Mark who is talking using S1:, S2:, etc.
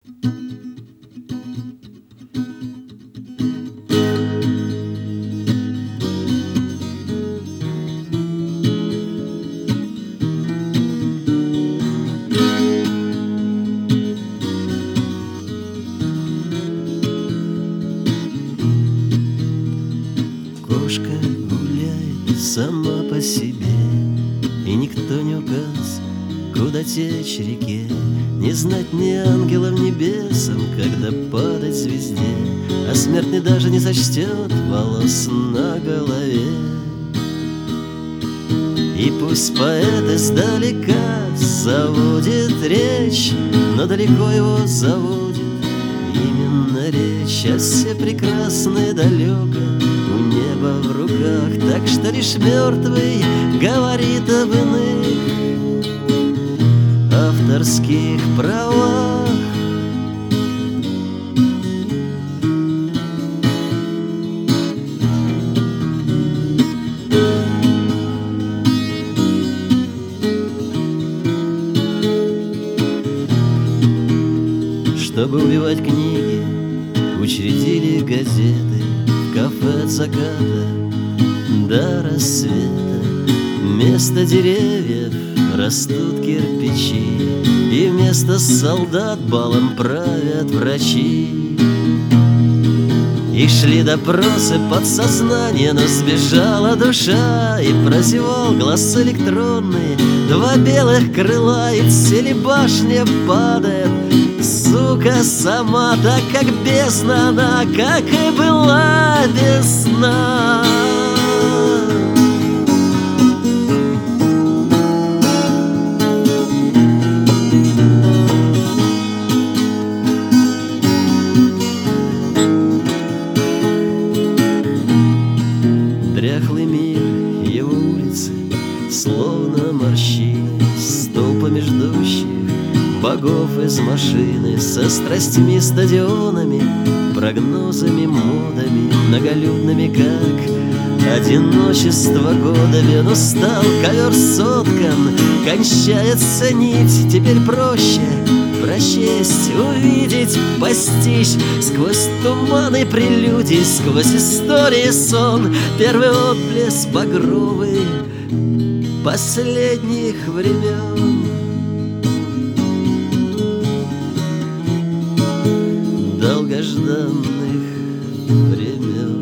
S1: Кошка гуляет сама по себе, и никто не указ, куда течь реке. Не знать ни ангелам, ни бесам, когда падать звезде, а смертный даже не сочтет волос на голове. И пусть поэт издалека заводит речь, но далеко его заводит именно речь, а все прекрасны далеко у неба в руках, так что лишь мертвый говорит об иных авторских правах. Чтобы убивать книги, учредили газеты в кафе от заката до рассвета. Вместо деревьев растут кирпичи, и вместо солдат балом правят врачи. И шли допросы подсознания, но сбежала душа, и прозевал глаз электронный, два белых крыла, и телебашня падает. Сука сама, так как бездна она, как и была без сна. Дряхлый мир, его улицы, словно морщины, столпами ждущих богов из машины, со страстьми, стадионами, прогнозами, модами, многолюдными, как одиночество годами. Но стал ковер соткан, кончается нить, теперь проще прочесть, увидеть, постичь сквозь туманы прелюдий, сквозь истории сон, первый отблеск багровый последних времен. Долгожданных времен.